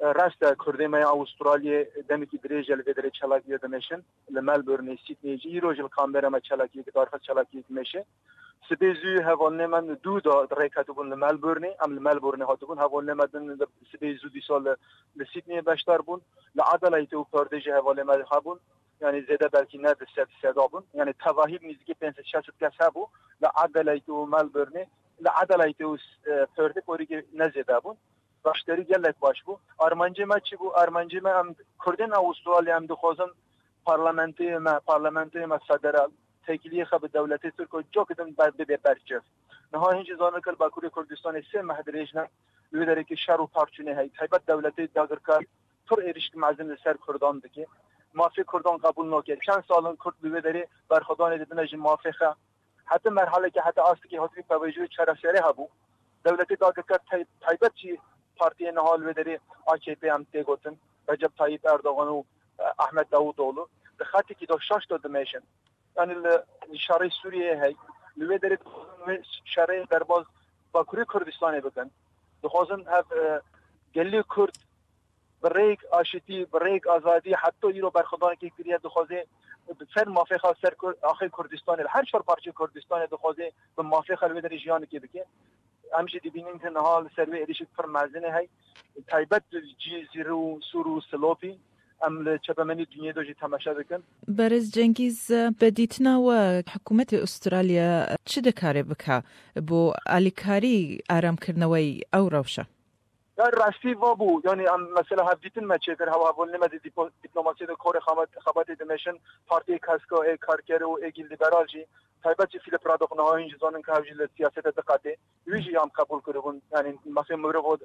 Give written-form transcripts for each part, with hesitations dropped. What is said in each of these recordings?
راست کردی ما استرالیا دمیکی دریجل ودره چلاکی دمشن لملبورن سیدنی جی روزل کامبرا ما چلاکی که دارخت چلاکی میشه سبیزی هوانه من دو دا ریکاتو بون لملبورن لملبورن هاتو بون هوانه من سبیزو دی سال لسیدنی باشتر بون لعدالایتو پردیج هوانه من هبون یعنی زیاده بلکی نه دست صدا بون یعنی تواهی میزگی 560 کس بو لعدالایتو ملبورن لعدالایتو پرده پوری نزیده بون باشتری گلک باش بو ارمنجی ما چی بو ارمنجی ما هم کردن استرالیا هم دخوازن پارلمنتی ما فدرال تکلیه خب دولت ترکیه جو کدن بعد به برچف نه هیچ زانه کل باکوری کردستان سه مهدریج نه لودره که شهر و پارچونه هی تایبت دولت داگرکار پر ارشت معزن سر کردان دکی مافی کردان قبول نکرد چند سالن کرد لودره برخدان دیدنش موافقه حتی مرحله که حتی است که حتی توجه چراشری هبو دولت داگرکار تایبت چی پارتی نهال ودری AKP هم تگوتن رجب طیب اردوغان و احمد داوودوغلو به خاطی که دو شش تا دمیشن یعنی شرای سوریه هی لودری شرای درباز باکوری کردستان بکن دخوازن هف گلی کرد بریک آشتی بریک آزادی حتی ایرو برخدان که کریه دخوازه سر موافقه سر آخر کردستان هر چهار پارچه کردستان دخوازه به موافقه لودری جیان که بکن امشي دي بينين نهال سروي اديش فر مازنه هي تایبت جزیرو سورو سلوپی ام چپمنی دنیا دوجی تماشا بکن برز جنگیز بدیتنا و حکومت استرالیا چه دکاره بکا بو الیکاری آرام کرنوی او روشه در راستی وابو یعنی مثلا هفدیتن ما چکر هوا ولنه ما دیپلماسی دو کور خبات دمشن پارتی کاسکو ای کارکر و ایگیل لیبرال جی تایبت فیل پرادخ نه این زانن که هجل سیاست دقته ویژی هم قبول کردن یعنی مافی مرو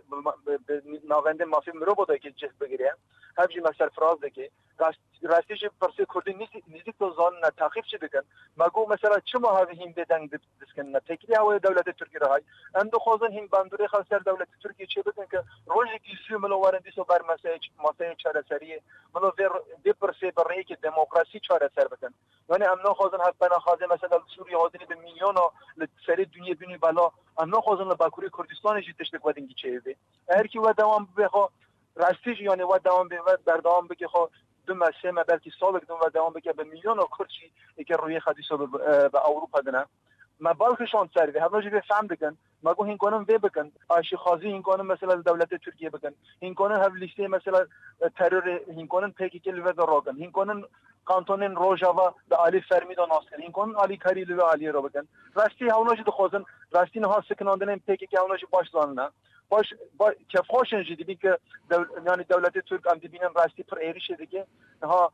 ناونده مافی مرو بود که جس بگیره هجی مثلا فراز دکی راستیش پرسه کردی نیست تو زان نتاخیف چه بکن مگو مثلا چما هاوی هم بدن دسکن نتکلی هوای دولت ترکیه رای اندو خوزن هم باندوری خاصر دولت ترکیه چه بکن که روزی کیسیو ملو وارندی سو بر مسای چاره سریه ملو وی پرسه برای که دموکراسی چاره سر بکن یعنی امنا خوزن حتی نخوازه مثلا سوریه هادنی به میلیون سری دنیا بینی بالا امنا خوزن لباکوری کردستان جی تشتک ودنگی چه بی هر کی و دوام بخو راستیش یعنی و دوام به در دوام بگه خو دو مسه ما بلکه سالک دو و دوام بگه به میلیون کردشی که روی خدیسو به اروپا دنا ما بالکشان سر به هنوز به فهم بکن مگو هین کنم وی بکن آشی خازی هین کنم مثلا دولت ترکیه بکن هین کنم هم لیسته مثلا ترور هین کنم پیکی کل و دراگن هین کنم کانتونن روجاوا به علی فرمیدو ناصر هین کنم علی کریل و علی رو بکن راستی هنوز دو خوزن راستی نه سکناندن پیکی که هنوز باش زانه باش که خوشن جدی که یعنی دولت ترک هم دیدن راستی پر ایریش دیگه ها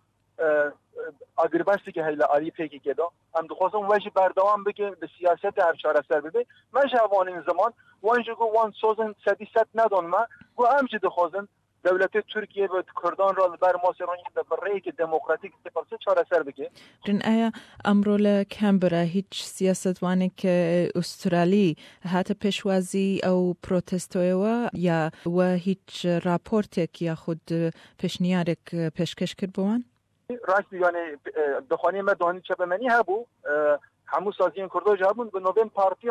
اگرباستی که هیلا علی پیکی که دا هم دخواستم وجه بردوام بگه به سیاست هر چهار سر ببه من جوان این زمان وانجا گو وان سوزن سدیست ندان ما گو همچه دخواستم دولت ترکیه به کردان را بر ماسرانی برای که دموکراتیک سپرسه چهار سر بگه رن آیا امرول کمبرا هیچ سیاستوانی که استرالی حتی پیشوازی او پروتستویوا یا و هیچ راپورتک یا خود پیشنیارک پیشکش کرد بوان؟ راستی یعنی دخانی ما دهانی چپمنی هبو همو سازی کردو جابون به نوین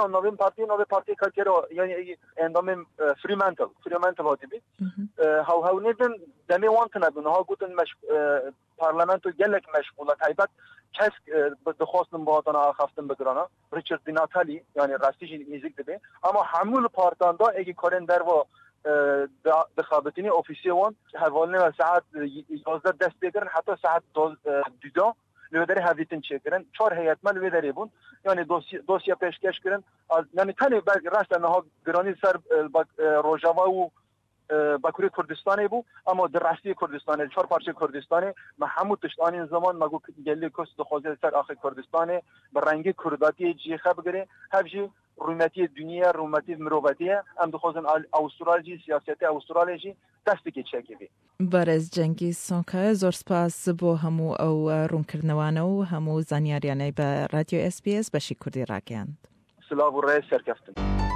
پارتی کارکر یعنی اندام فریمنتال هاتی بید هاو نیدن دمی وانت نبون ها گوتن پارلمنتو گلک مشغوله تایبت کس دخواستن با آتانا خفتن بگرانا ریچارد دی ناتالی یعنی راستیش میزیک دبی اما همول پارتان دا اگه کارن در و دخابتینی اوفیسی وان حوالنه ساعت 11 دست بگرن حتی ساعت 12 لودری هاویتن چکرن چهار هیئت مال لودری بون یعنی دوسیه پیشکش کردن یعنی تنی راست انها گرانی سر روجاوا و باکوری کردستانی بو اما در راستی کردستانی چهار پارچه کردستانی ما همو تشتانی زمان مگو گلی کس دخوازه سر آخر کردستانی به رنگی کرداتی جی خب گره هفجی رومتی دنیا رومتی مروبتیه هم دخوازن استرالی سیاست استرالی دستی که چکی بی برز جنگیز سانکه زور سپاس بو همو او رونکرنوانو همو زانیاریانه به رادیو SBS بشی کردی راگیند سلاو و رئیس سرکفتن